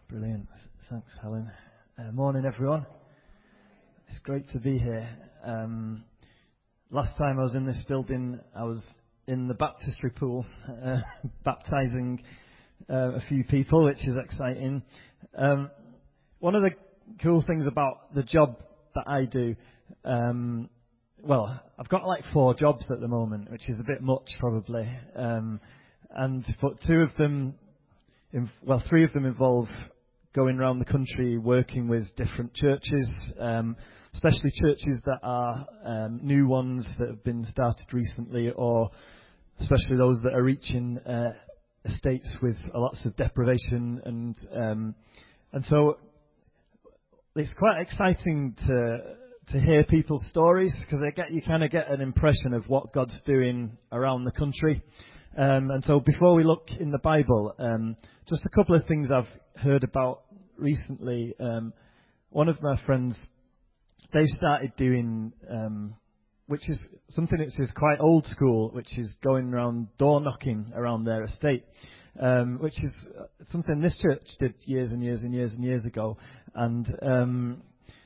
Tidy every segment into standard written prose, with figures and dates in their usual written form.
Brilliant. Thanks, Helen. Morning, everyone. It's great to be here. Last time I was in this building, I was in the baptistry pool, baptising a few people, which is exciting. One of the cool things about the job that I do, I've got like 4 jobs at the moment, which is a bit much probably, but 3 of them involve going around the country working with different churches, especially churches that are new ones that have been started recently, or especially those that are reaching estates with lots of deprivation, and so it's quite exciting to hear people's stories, because you kind of get an impression of what God's doing around the country. And so before we look in the Bible, just a couple of things I've heard about recently. One of my friends, they started doing, which is something that is quite old school, which is going around door knocking around their estate, which is something this church did years and years and years and years ago. And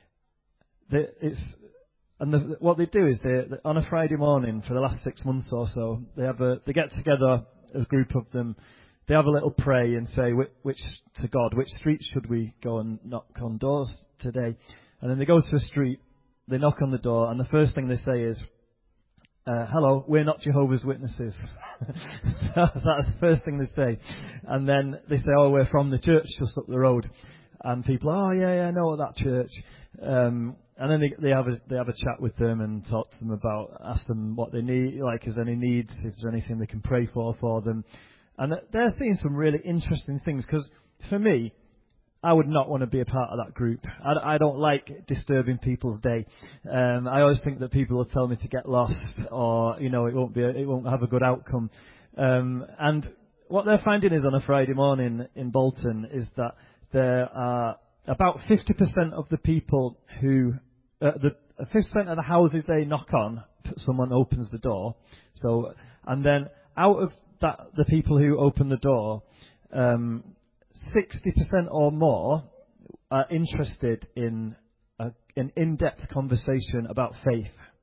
what they do is they on a Friday morning for the last 6 months or so, they get together, a group of them, they have a little pray and say which street should we go and knock on doors today? And then they go to a street, they knock on the door, and the first thing they say is, hello, we're not Jehovah's Witnesses. That's the first thing they say. And then they say, oh, we're from the church just up the road. And people, oh yeah, I know that church. And then they have a chat with them and talk to them ask them what they need, like is there any needs, is there anything they can pray for them. And they're seeing some really interesting things, because for me, I would not want to be a part of that group. I don't like disturbing people's day. I always think that people will tell me to get lost, or it won't have a good outcome. And what they're finding is on a Friday morning in Bolton is that there are about 50% of the people who 50% of the houses they knock on, someone opens the door. So, and then out of that, the people who open the door, 60% or more are interested in an in-depth conversation about faith.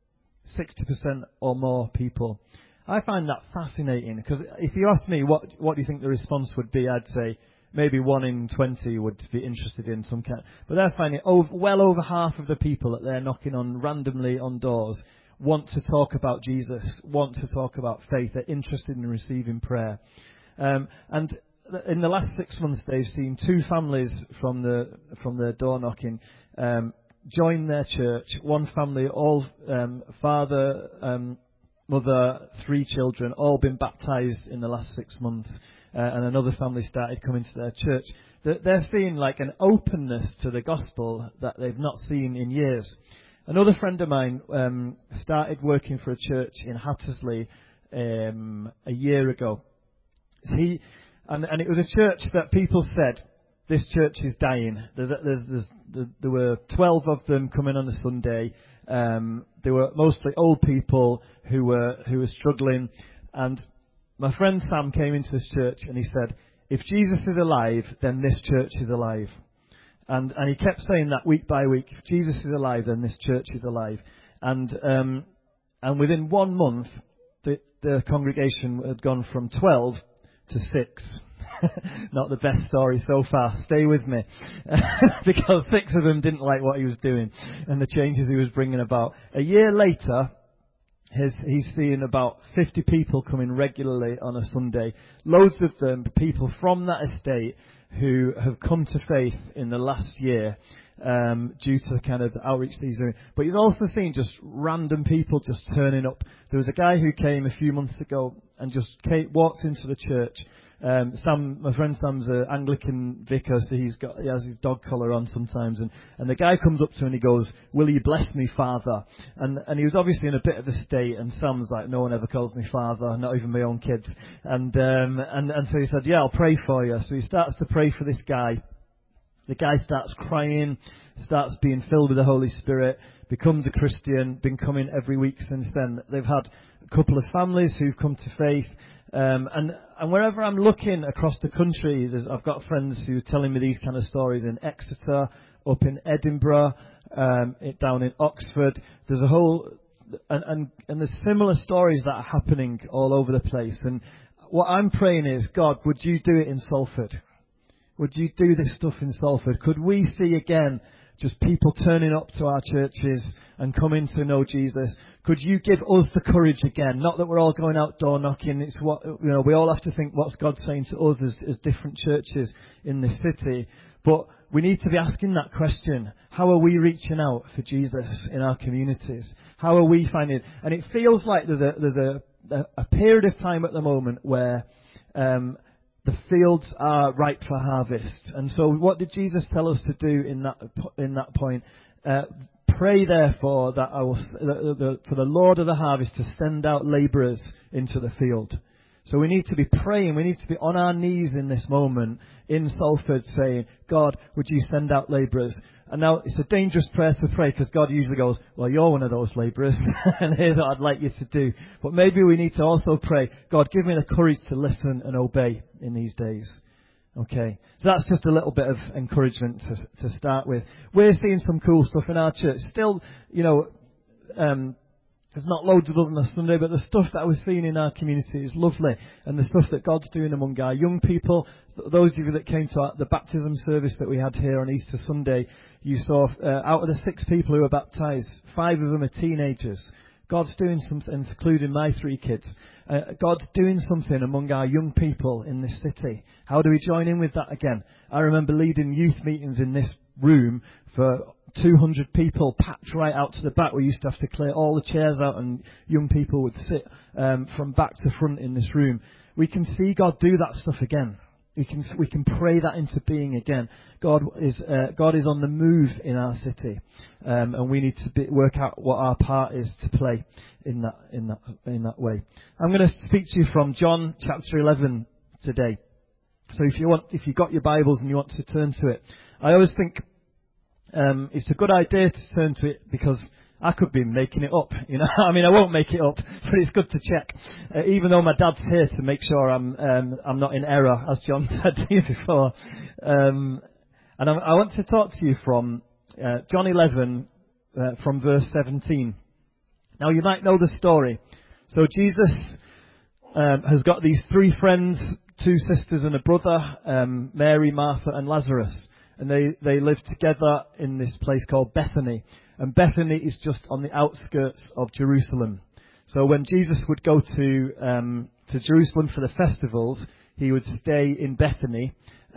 60% or more people. I find that fascinating, because if you ask me what do you think the response would be, I'd say maybe 1 in 20 would be interested in some kind. But they're finding well over half of the people that they're knocking on randomly on doors want to talk about Jesus, want to talk about faith. They're interested in receiving prayer. And in the last 6 months, they've seen 2 families from the door knocking join their church. One family, all father, mother, 3 children, all been baptized in the last 6 months. And another family started coming to their church. They're seeing like an openness to the gospel that they've not seen in years. Another friend of mine started working for a church in Hattersley a year ago. And it was a church that people said, this church is dying. There were 12 of them coming on a Sunday. They were mostly old people who were struggling. And my friend Sam came into this church and he said, if Jesus is alive, then this church is alive. And he kept saying that week by week, if Jesus is alive, then this church is alive. And within 1 month, the congregation had gone from 12 to 6. Not the best story so far. Stay with me. Because 6 of them didn't like what he was doing and the changes he was bringing about. A year later, he's seeing about 50 people coming regularly on a Sunday. Loads of them, people from that estate who have come to faith in the last year due to the kind of outreach that he's doing. But he's also seen just random people just turning up. There was a guy who came a few months ago and just walked into the church. Sam, my friend Sam's an Anglican vicar, so he has his dog collar on sometimes, and the guy comes up to him and he goes, will you bless me, Father? And he was obviously in a bit of a state, and Sam's like, no one ever calls me Father, not even my own kids. And so he said, yeah, I'll pray for you. So he starts to pray for this guy. The guy starts crying, starts being filled with the Holy Spirit, becomes a Christian, been coming every week since then. They've had a couple of families who've come to faith. And wherever I'm looking across the country, I've got friends who are telling me these kind of stories in Exeter, up in Edinburgh, down in Oxford. There's a whole, and there's similar stories that are happening all over the place. And what I'm praying is, God, would you do it in Salford? Would you do this stuff in Salford? Could we see again just people turning up to our churches and coming to know Jesus? Could you give us the courage again? Not that we're all going out door knocking. It's what, we all have to think, what's God saying to us as different churches in this city? But we need to be asking that question. How are we reaching out for Jesus in our communities? How are we finding? And it feels like there's a period of time at the moment where the fields are ripe for harvest. And so what did Jesus tell us to do in that point? Pray therefore that for the Lord of the harvest to send out labourers into the field. So we need to be praying, we need to be on our knees in this moment in Salford saying, God, would you send out labourers? And now it's a dangerous prayer to pray because God usually goes, well, you're one of those labourers and here's what I'd like you to do. But maybe we need to also pray, God, give me the courage to listen and obey in these days. Okay, so that's just a little bit of encouragement to start with. We're seeing some cool stuff in our church. Still, there's not loads of us on a Sunday, but the stuff that we're seeing in our community is lovely. And the stuff that God's doing among our young people, those of you that came to the baptism service that we had here on Easter Sunday, you saw out of the 6 people who were baptised, 5 of them are teenagers. God's doing something, including my 3 kids. God's doing something among our young people in this city. How do we join in with that again? I remember leading youth meetings in this room for 200 people packed right out to the back. We used to have to clear all the chairs out and young people would sit from back to front in this room. We can see God do that stuff again. We can pray that into being again. God is on the move in our city, and we need to work out what our part is to play in that way. I'm going to speak to you from John chapter 11 today. So if you've got your Bibles and you want to turn to it, I always think it's a good idea to turn to it because I could be making it up, I mean, I won't make it up, but it's good to check. Even though my dad's here to make sure I'm not in error, as John said to you before. And I want to talk to you from John 11, from verse 17. Now, you might know the story. So Jesus has got these 3 friends, 2 sisters and a brother, Mary, Martha and Lazarus. And they live together in this place called Bethany. And Bethany is just on the outskirts of Jerusalem. So when Jesus would go to Jerusalem for the festivals, he would stay in Bethany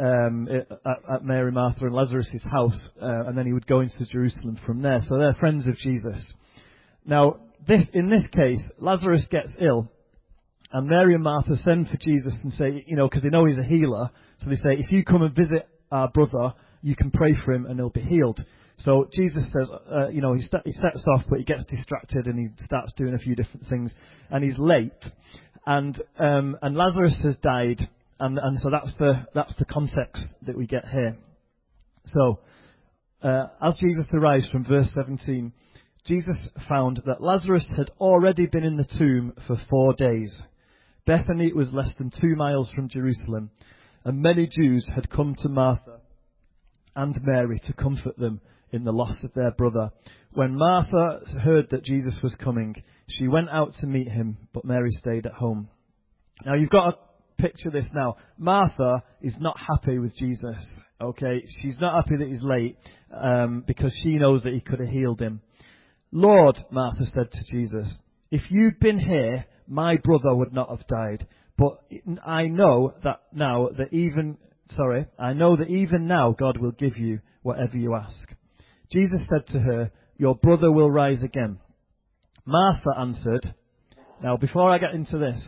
at Mary, Martha and Lazarus' house, and then he would go into Jerusalem from there. So they're friends of Jesus. Now, in this case, Lazarus gets ill, and Mary and Martha send for Jesus and say, because they know he's a healer, so they say, if you come and visit our brother, you can pray for him and he'll be healed. So Jesus says, he sets off, but he gets distracted and he starts doing a few different things, and he's late, and Lazarus has died, and so that's the context that we get here. So as Jesus arrives from verse 17, Jesus found that Lazarus had already been in the tomb for 4 days. Bethany was less than 2 miles from Jerusalem, and many Jews had come to Martha and Mary to comfort them in the loss of their brother. When Martha heard that Jesus was coming, she went out to meet him, but Mary stayed at home. Now, you've got to picture this now. Martha is not happy with Jesus, okay? She's not happy that he's late because she knows that he could have healed him. Lord, Martha said to Jesus, if you'd been here, my brother would not have died. But I know that even now God will give you whatever you ask. Jesus said to her, your brother will rise again. Martha answered, now before I get into this,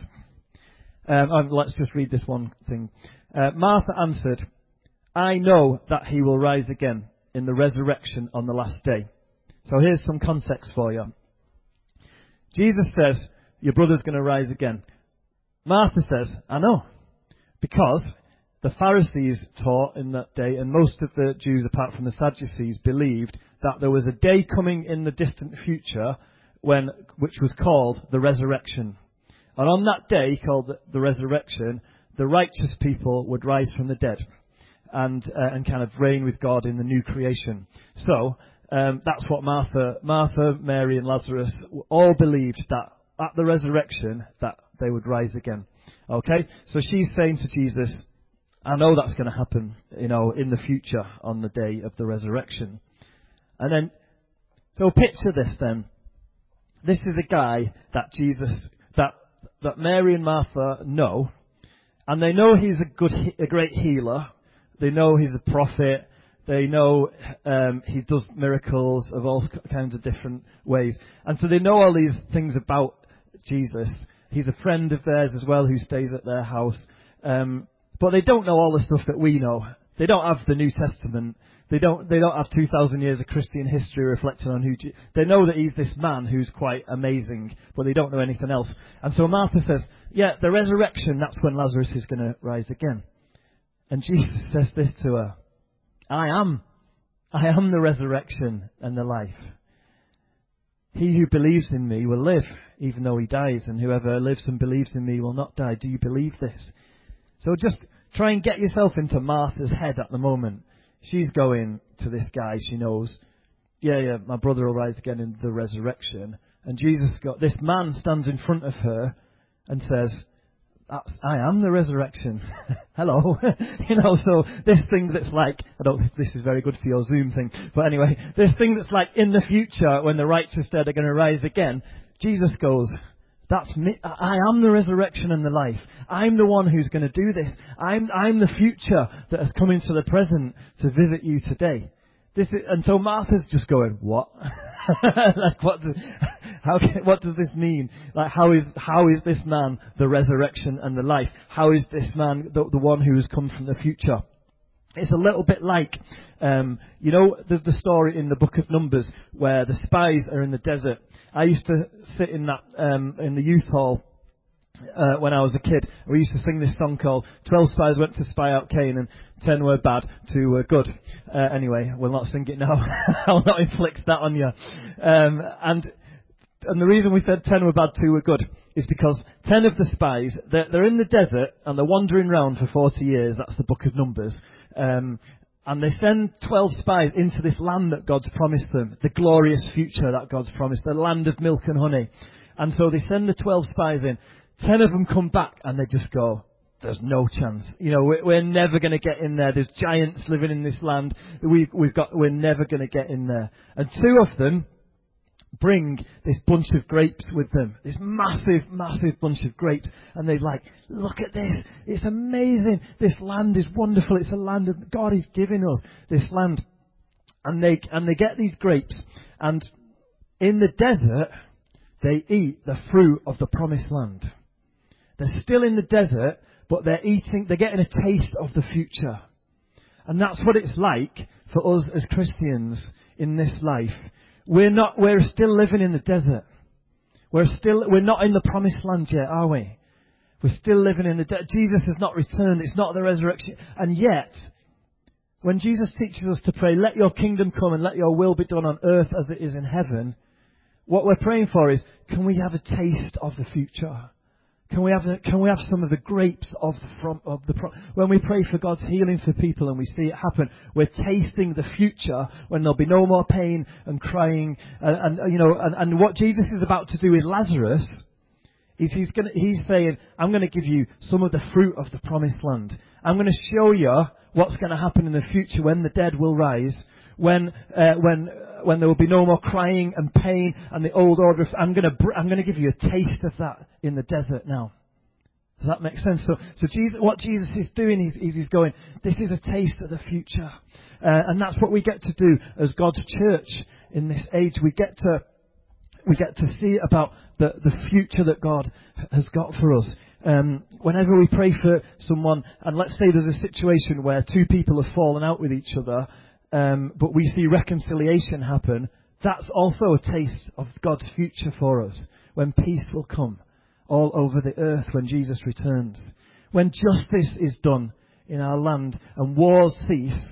let's just read this one thing. Martha answered, I know that he will rise again in the resurrection on the last day. So here's some context for you. Jesus says, your brother's going to rise again. Martha says, I know, because the Pharisees taught in that day, and most of the Jews, apart from the Sadducees, believed that there was a day coming in the distant future which was called the resurrection. And on that day, called the resurrection, the righteous people would rise from the dead and kind of reign with God in the new creation. So that's what Martha, Mary, and Lazarus all believed, that at the resurrection that they would rise again. Okay, so she's saying to Jesus, I know that's going to happen, in the future on the day of the resurrection. And then, so picture this then. This is a guy that that Mary and Martha know, and they know he's a great healer. They know he's a prophet. They know he does miracles of all kinds of different ways. And so they know all these things about Jesus. He's a friend of theirs as well who stays at their house. But they don't know all the stuff that we know. They don't have the New Testament. They don't have 2,000 years of Christian history reflecting on who they know that he's this man who's quite amazing, but they don't know anything else. And so Martha says, yeah, the resurrection, that's when Lazarus is going to rise again. And Jesus says this to her, I am the resurrection and the life. He who believes in me will live, even though he dies, and whoever lives and believes in me will not die. Do you believe this? So just try and get yourself into Martha's head at the moment. She's going to this guy she knows, yeah, my brother will rise again in the resurrection. And this man stands in front of her and says, I am the resurrection. Hello. So this thing that's like, I don't think this is very good for your Zoom thing, but anyway, this thing that's like in the future when the righteous dead are going to rise again, Jesus goes, that's me. I am the resurrection and the life. I'm the one who's going to do this. I'm the future that has come into the present to visit you today. And so Martha's just going, what? Like, what does this mean? Like, how is this man the resurrection and the life? How is this man the one who has come from the future? It's a little bit like, there's the story in the book of Numbers where the spies are in the desert. I used to sit in the youth hall when I was a kid. We used to sing this song called 12 Spies Went to Spy Out Canaan, 10 were bad, 2 were good. Anyway, we'll not sing it now. I'll not inflict that on you. And the reason we said 10 were bad, 2 were good is because 10 of the spies, they're in the desert and they're wandering around for 40 years. That's the book of Numbers. And they send 12 spies into this land that God's promised them, the glorious future that God's promised, the land of milk and honey. And so they send the 12 spies in. 10 of them come back and they just go, there's no chance. We're never going to get in there. There's giants living in this land. We're never going to get in there. And 2 of them bring this bunch of grapes with them. This massive, massive bunch of grapes. And they're like, look at this. It's amazing. This land is wonderful. It's a land of God is giving us this land. And they get these grapes. And in the desert, they eat the fruit of the promised land. They're still in the desert, but they're getting a taste of the future. And that's what it's like for us as Christians in this life. We're still living in the desert. We're not in the promised land yet, are we? We're still living in the desert. Jesus has not returned. It's not the resurrection. And yet, when Jesus teaches us to pray, let your kingdom come and let your will be done on earth as it is in heaven, what we're praying for is, can we have a taste of the future? Can we have some of the grapes when we pray for God's healing for people and we see it happen, we're tasting the future when there'll be no more pain and crying and what Jesus is about to do with Lazarus is he's saying, I'm going to give you some of the fruit of the promised land. I'm going to show you what's going to happen in the future when the dead will rise, when there will be no more crying and pain and the old order. I'm going to give you a taste of that in the desert now. Does that make sense? So what Jesus is doing is he's going, this is a taste of the future. And that's what we get to do as God's church in this age. We get to see about the future that God has got for us. Whenever we pray for someone, and let's say there's a situation where 2 people have fallen out with each other, but we see reconciliation happen, that's also a taste of God's future for us, when peace will come all over the earth when Jesus returns. When justice is done in our land and wars cease,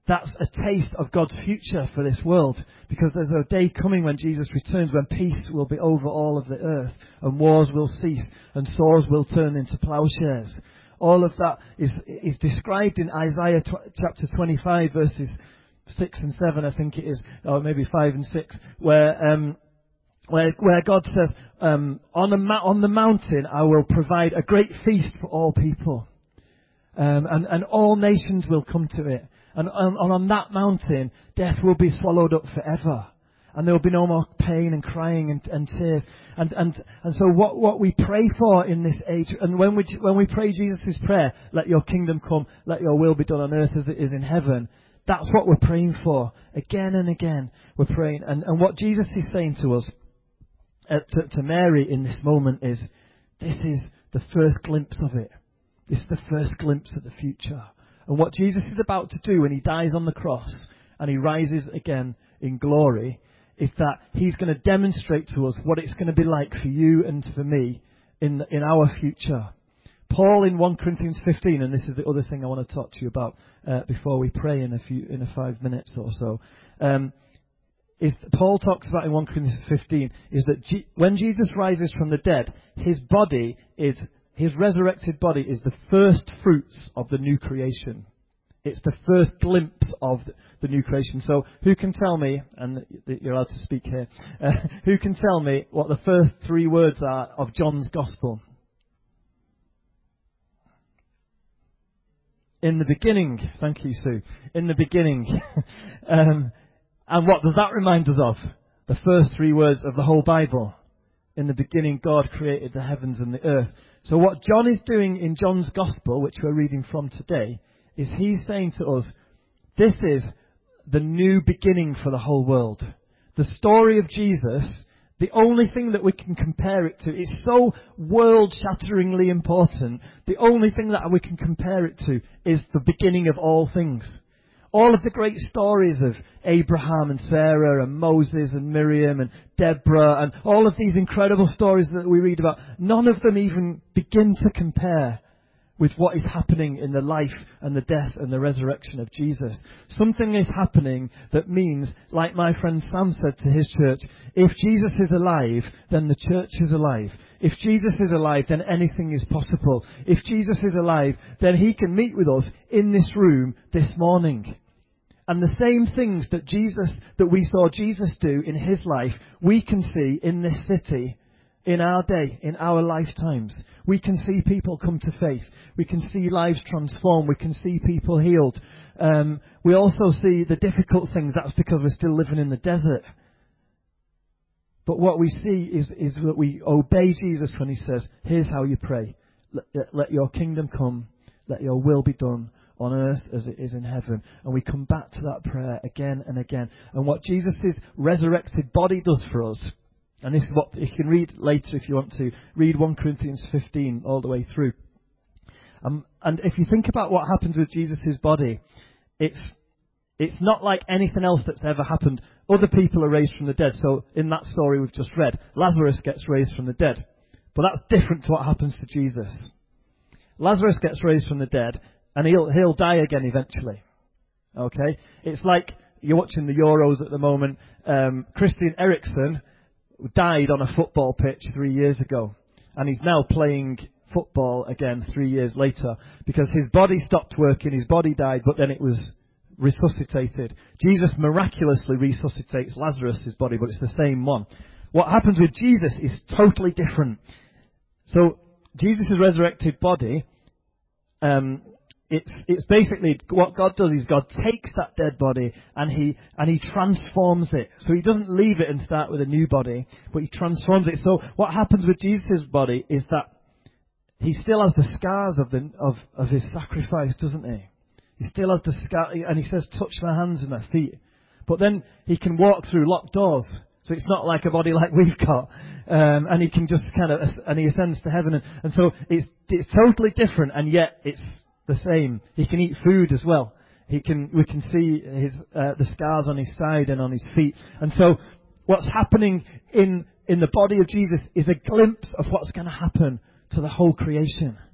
That's a taste of God's future for this world, because there's a day coming when Jesus returns, when peace will be over all of the earth, and wars will cease, and swords will turn into plowshares. All of that is described in Isaiah chapter 25, verses 6 and 7, I think it is, or maybe 5 and 6, where God says, on the mountain I will provide a great feast for all people, and all nations will come to it. And on that mountain, death will be swallowed up forever. And there will be no more pain and crying and tears. And so what we pray for in this age, and when we pray Jesus' prayer, let your kingdom come, let your will be done on earth as it is in heaven, that's what we're praying for. Again and again, we're praying. And what Jesus is saying to us, to Mary in this moment is, this is the first glimpse of it. This is the first glimpse of the future. And what Jesus is about to do when he dies on the cross and he rises again in glory is that he's going to demonstrate to us what it's going to be like for you and for me in our future. Paul in 1 Corinthians 15, and this is the other thing I want to talk to you about before we pray in 5 minutes or so, is Paul talks about in 1 Corinthians 15 is that when Jesus rises from the dead, his resurrected body is the first fruits of the new creation. It's the first glimpse of the new creation. So who can tell me, and you're allowed to speak here, who can tell me what the first 3 words are of John's Gospel? In the beginning. Thank you, Sue. In the beginning. And what does that remind us of? The first 3 words of the whole Bible. In the beginning, God created the heavens and the earth. So what John is doing in John's Gospel, which we're reading from today, is he's saying to us, this is the new beginning for the whole world. The story of Jesus, the only thing that we can compare it to, is so world-shatteringly important, the only thing that we can compare it to is the beginning of all things. All of the great stories of Abraham and Sarah and Moses and Miriam and Deborah and all of these incredible stories that we read about, none of them even begin to compare with what is happening in the life and the death and the resurrection of Jesus. Something is happening that means, like my friend Sam said to his church, if Jesus is alive, then the church is alive. If Jesus is alive, then anything is possible. If Jesus is alive, then he can meet with us in this room this morning. And the same things that we saw Jesus do in his life, we can see in this city, in our day, in our lifetimes. We can see people come to faith. We can see lives transformed. We can see people healed. We also see the difficult things. That's because we're still living in the desert. But what we see is that we obey Jesus when he says, here's how you pray. Let your kingdom come. Let your will be done on earth as it is in heaven. And we come back to that prayer again and again. And what Jesus' resurrected body does for us, and this is what you can read later if you want to, read 1 Corinthians 15 all the way through. And if you think about what happens with Jesus' body, it's not like anything else that's ever happened. Other people are raised from the dead. So in that story we've just read, Lazarus gets raised from the dead. But that's different to what happens to Jesus. Lazarus gets raised from the dead, and he'll die again eventually. Okay? It's like you're watching the Euros at the moment. Christian Eriksen died on a football pitch 3 years ago, and he's now playing football again 3 years later because his body stopped working, his body died, but then it was resuscitated. Jesus miraculously resuscitates Lazarus' body, but it's the same one. What happens with Jesus is totally different. So Jesus' resurrected body, it's basically what God does is God takes that dead body and he transforms it. So he doesn't leave it and start with a new body, but he transforms it. So what happens with Jesus' body is that he still has the scars of his sacrifice, doesn't he? He still has the scar, and he says, touch my hands and my feet. But then he can walk through locked doors. So it's not like a body like we've got. And he can just and he ascends to heaven. And so it's totally different, and yet it's the same. He can eat food as well. We can see the scars on his side and on his feet. And so what's happening in the body of Jesus is a glimpse of what's going to happen to the whole creation.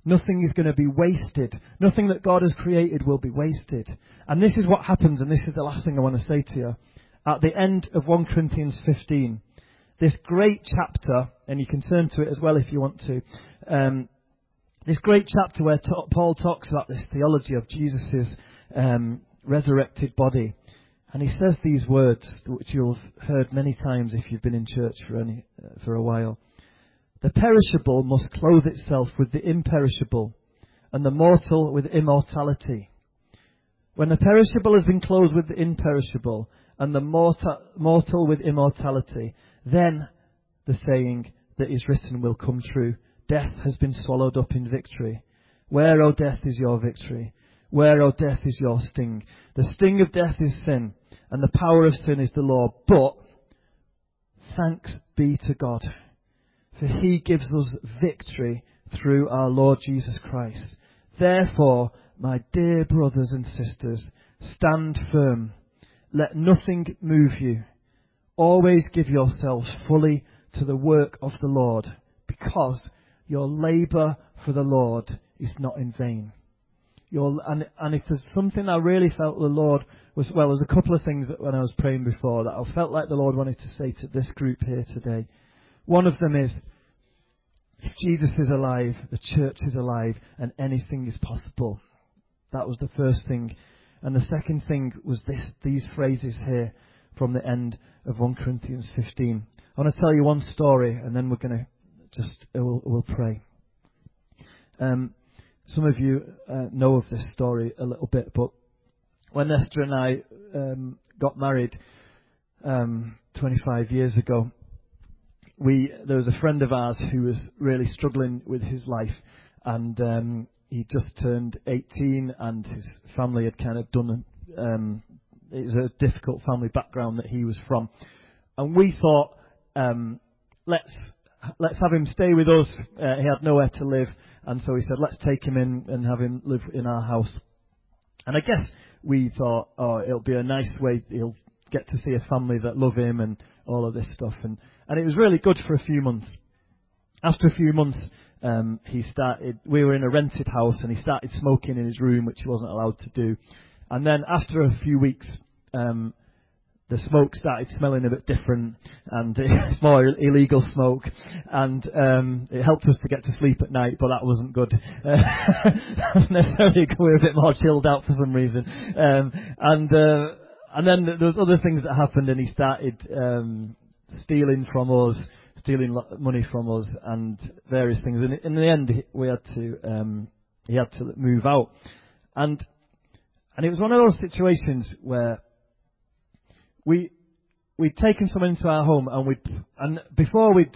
Nothing is going to be wasted. Nothing that God has created will be wasted. And this is what happens, and this is the last thing I want to say to you. At the end of 1 Corinthians 15, this great chapter, and you can turn to it as well if you want to, this great chapter where Paul talks about this theology of Jesus' resurrected body. And he says these words, which you've heard many times if you've been in church for a while. The perishable must clothe itself with the imperishable, and the mortal with immortality. When the perishable has been clothed with the imperishable, and the mortal with immortality, then the saying that is written will come true. Death has been swallowed up in victory. Where, O death, is your victory? Where, O death, is your sting? The sting of death is sin, and the power of sin is the law. But thanks be to God, for he gives us victory through our Lord Jesus Christ. Therefore, my dear brothers and sisters, stand firm. Let nothing move you. Always give yourselves fully to the work of the Lord, because your labour for the Lord is not in vain. And if there's something I really felt the Lord was, well, there's a couple of things that when I was praying before that I felt like the Lord wanted to say to this group here today. One of them is, if Jesus is alive, the church is alive, and anything is possible. That was the first thing. And the second thing was these phrases here from the end of 1 Corinthians 15. I want to tell you one story, and then we're going to we'll pray. Some of you know of this story a little bit, but when Esther and I got married 25 years ago, there was a friend of ours who was really struggling with his life, and he just turned 18, and his family had kind of done it was a difficult family background that he was from, and we thought, let's have him stay with us. He had nowhere to live, and so we said, let's take him in and have him live in our house. And I guess we thought, it'll be a nice way, he'll get to see a family that love him and all of this stuff. And it was really good for a few months. After a few months, we were in a rented house, and he started smoking in his room, which he wasn't allowed to do. And then after a few weeks, the smoke started smelling a bit different, and it's more illegal smoke, and it helped us to get to sleep at night, but that wasn't good. Necessarily, we were a bit more chilled out for some reason. And then there was other things that happened, and he started stealing from us, stealing money from us, and various things. And in the end, he had to move out, and it was one of those situations where we'd taken someone into our home, and before we'd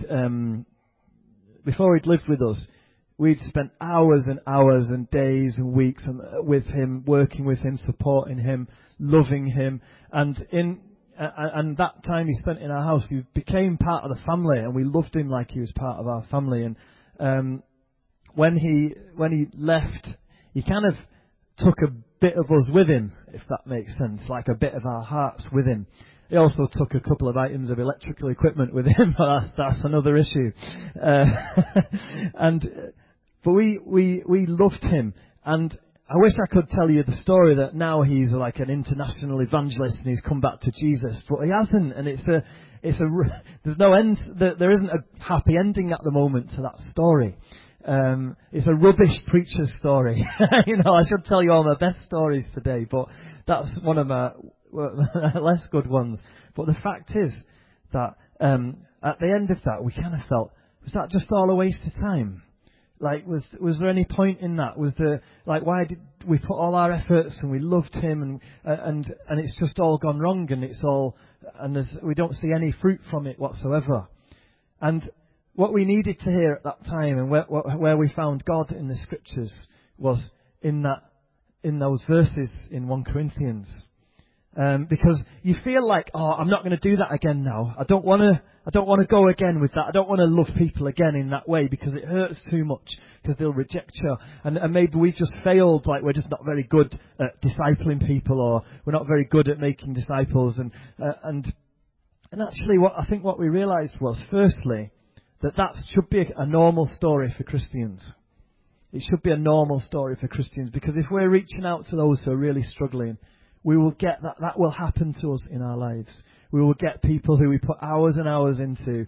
lived with us, we'd spent hours and hours and days and weeks with him, working with him, supporting him, loving him, and that time he spent in our house, he became part of the family, and we loved him like he was part of our family. And when he left, he kind of took a bit of us with him, if that makes sense, like a bit of our hearts with him. He also took a couple of items of electrical equipment with him, but that's another issue. But we loved him, and I wish I could tell you the story that now he's like an international evangelist and he's come back to Jesus, but he hasn't, and there's no end. There isn't a happy ending at the moment to that story. It's a rubbish preacher's story. I should tell you all my best stories today, but that's one of my less good ones. But the fact is that at the end of that, we kind of felt, was that just all a waste of time? Like, was there any point in that? Why did we put all our efforts and we loved him and it's just all gone wrong, and we don't see any fruit from it whatsoever? And what we needed to hear at that time, and where we found God in the scriptures, was in those verses in 1 Corinthians. Because you feel like, I'm not going to do that again now. I don't want to go again with that. I don't want to love people again in that way, because it hurts too much, because they'll reject you. And maybe we've just failed, like we're just not very good at discipling people, or we're not very good at making disciples. And actually what we realised was, firstly, that should be a normal story for Christians. It should be a normal story for Christians, because if we're reaching out to those who are really struggling, we will get that. That will happen to us in our lives. We will get people who we put hours and hours into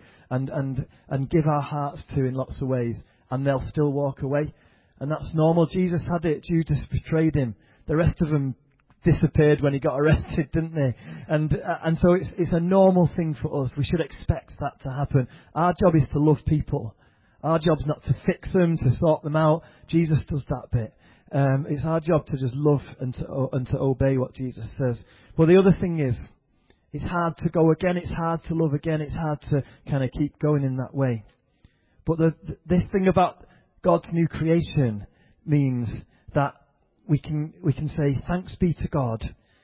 and give our hearts to in lots of ways, and they'll still walk away. And that's normal. Jesus had it. Judas betrayed him. The rest of them disappeared when he got arrested, didn't they? And so it's a normal thing for us. We should expect that to happen. Our job is to love people. Our job's not to fix them, to sort them out. Jesus does that bit. It's our job to just love and to obey what Jesus says. But the other thing is, it's hard to go again. It's hard to love again. It's hard to kind of keep going in that way. But this thing about God's new creation means that we can say, thanks be to God.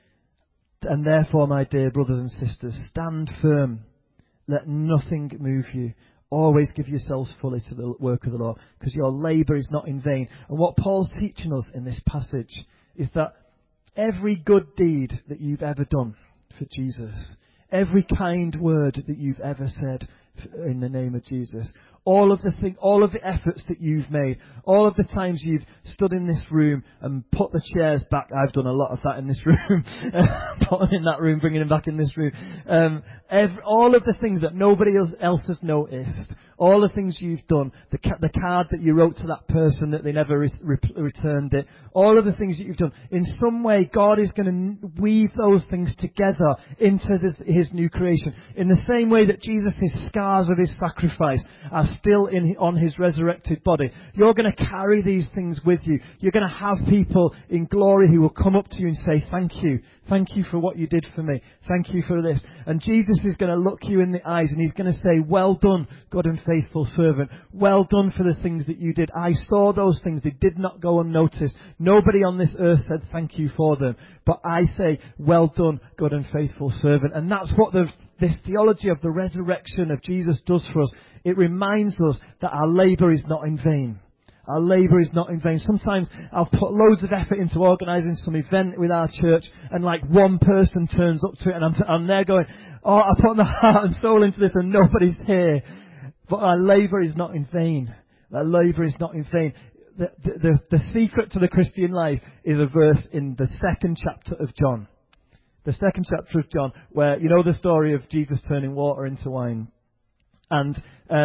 And therefore, my dear brothers and sisters, stand firm. Let nothing move you. Always give yourselves fully to the work of the Lord, because your labour is not in vain. And what Paul's teaching us in this passage is that every good deed that you've ever done for Jesus, every kind word that you've ever said in the name of Jesus, all of the efforts that you've made, all of the times you've stood in this room and put the chairs back. I've done a lot of that in this room, put them in that room, bringing them back in this room. All of the things that nobody else has noticed, all the things you've done, the card that you wrote to that person that they never returned it, all of the things that you've done, in some way God is going to weave those things together into his new creation. In the same way that Jesus' scars of his sacrifice are still on his resurrected body, you're going to carry these things with you. You're going to have people in glory who will come up to you and say, thank you. Thank you for what you did for me. Thank you for this. And Jesus is going to look you in the eyes and he's going to say, well done, good and faithful servant. Well done for the things that you did. I saw those things. They did not go unnoticed. Nobody on this earth said thank you for them. But I say, well done, good and faithful servant. And that's what this theology of the resurrection of Jesus does for us. It reminds us that our labour is not in vain. Our labour is not in vain. Sometimes I'll put loads of effort into organising some event with our church, and like one person turns up to it, and I'm there going, oh, I put my heart and soul into this and nobody's here. But our labour is not in vain. Our labour is not in vain. The secret to the Christian life is a verse in the 2nd chapter of John. The 2nd chapter of John, where, you know the story of Jesus turning water into wine. And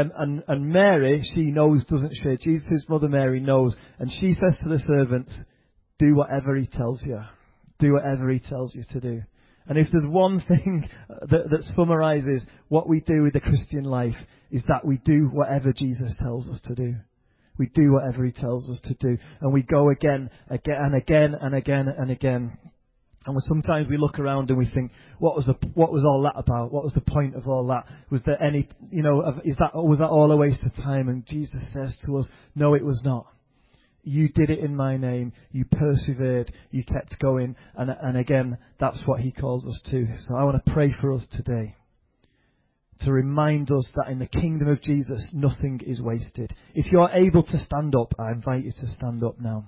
Mary, she knows, doesn't she? Jesus' mother Mary knows. And she says to the servants, do whatever he tells you. Do whatever he tells you to do. And if there's one thing that summarises what we do with the Christian life, is that we do whatever Jesus tells us to do. We do whatever he tells us to do. And we go again and again and again and again. And sometimes we look around and we think, what was all that about? What was the point of all that? Was there any, was that all a waste of time? And Jesus says to us, no, it was not. You did it in my name. You persevered. You kept going. And again, that's what he calls us to. So I want to pray for us today, to remind us that in the kingdom of Jesus, nothing is wasted. If you're able to stand up, I invite you to stand up now.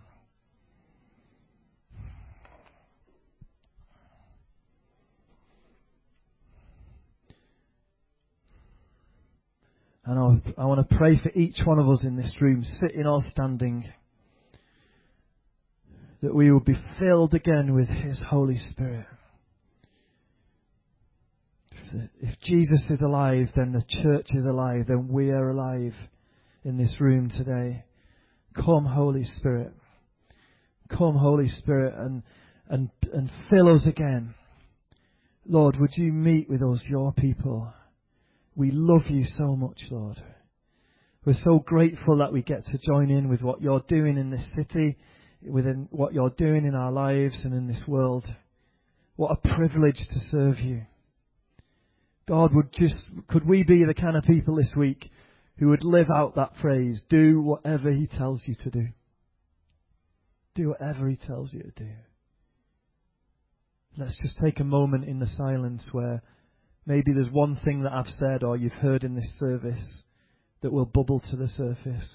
And I want to pray for each one of us in this room, sitting or standing, that we will be filled again with his Holy Spirit. If Jesus is alive, then the church is alive, then we are alive in this room today. Come, Holy Spirit. Come, Holy Spirit, and fill us again. Lord, would you meet with us, your people? We love you so much, Lord. We're so grateful that we get to join in with what you're doing in this city, within what you're doing in our lives and in this world. What a privilege to serve you. God, could we be the kind of people this week who would live out that phrase, do whatever he tells you to do. Do whatever he tells you to do. Let's just take a moment in the silence where maybe there's one thing that I've said or you've heard in this service that will bubble to the surface.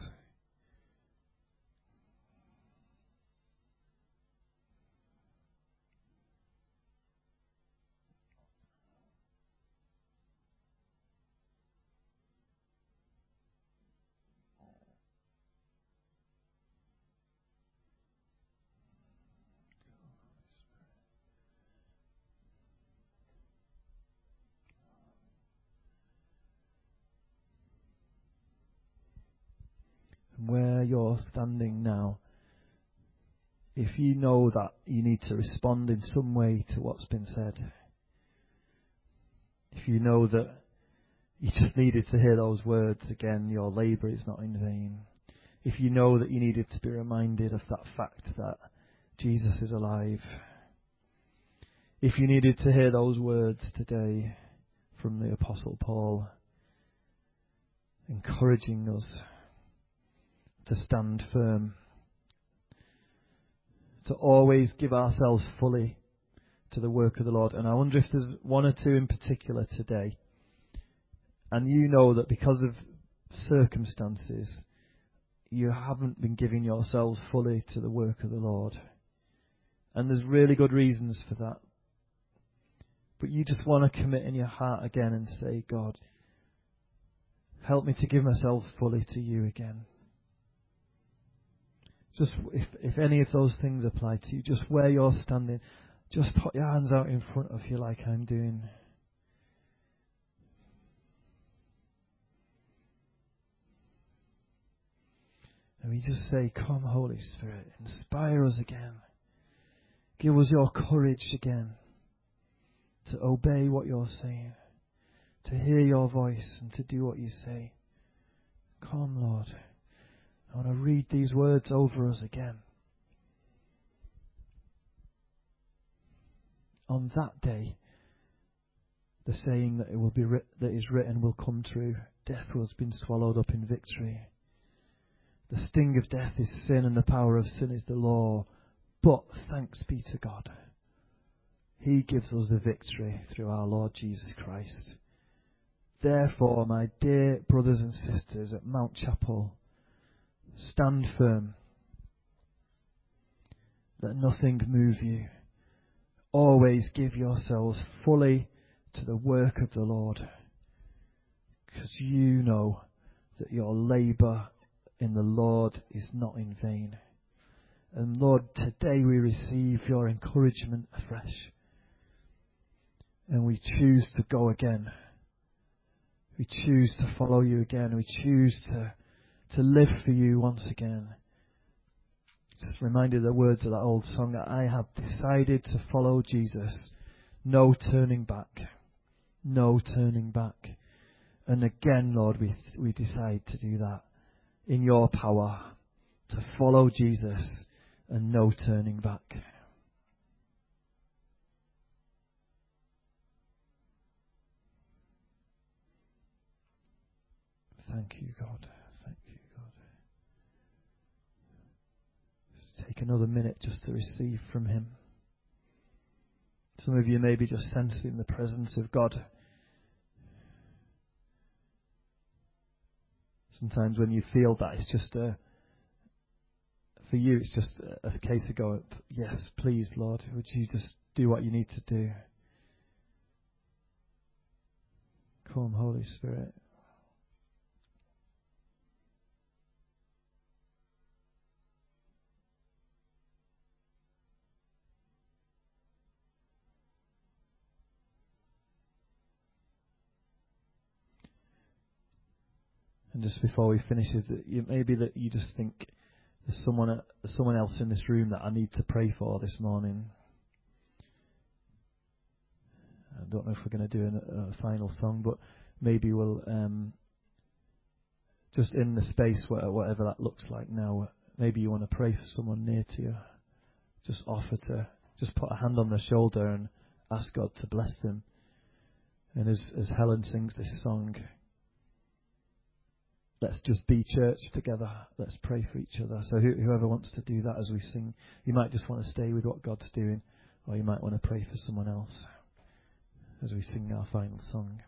you're standing now, if you know that you need to respond in some way to what's been said, if you know that you just needed to hear those words again, your labour is not in vain, if you know that you needed to be reminded of that fact that Jesus is alive, if you needed to hear those words today from the Apostle Paul, encouraging us to stand firm, to always give ourselves fully to the work of the Lord. And I wonder if there's one or two in particular today, and you know that because of circumstances, you haven't been giving yourselves fully to the work of the Lord. And there's really good reasons for that. But you just want to commit in your heart again and say, God, help me to give myself fully to you again. Just if any of those things apply to you, just where you're standing, just put your hands out in front of you like I'm doing. And we just say, come Holy Spirit, inspire us again. Give us your courage again to obey what you're saying, to hear your voice and to do what you say. Come, Lord. I want to read these words over us again. On that day, the saying that it will be that is written will come true. Death has been swallowed up in victory. The sting of death is sin, and the power of sin is the law. But thanks be to God, He gives us the victory through our Lord Jesus Christ. Therefore, my dear brothers and sisters at Mount Chapel, stand firm. Let nothing move you. Always give yourselves fully to the work of the Lord, because you know that your labour in the Lord is not in vain. And Lord, today we receive your encouragement afresh, and we choose to go again. We choose to follow you again. We choose to live for you once again. Just reminded the words of that old song, that I have decided to follow Jesus. No turning back. No turning back. And again, Lord, we decide to do that in your power, to follow Jesus and no turning back. Thank you, God. Thank you, God. Just take another minute just to receive from Him. Some of you may be just sensing the presence of God. Sometimes when you feel that, it's just for you, it's just a case of going, yes, please, Lord, would you just do what you need to do? Come, Holy Spirit. And just before we finish, maybe that you just think there's someone else in this room that I need to pray for this morning. I don't know if we're going to do a final song, but maybe we'll just in the space whatever that looks like now. Maybe you want to pray for someone near to you. Just just put a hand on their shoulder and ask God to bless them. And as Helen sings this song, let's just be church together. Let's pray for each other. So whoever wants to do that as we sing, you might just want to stay with what God's doing, or you might want to pray for someone else as we sing our final song.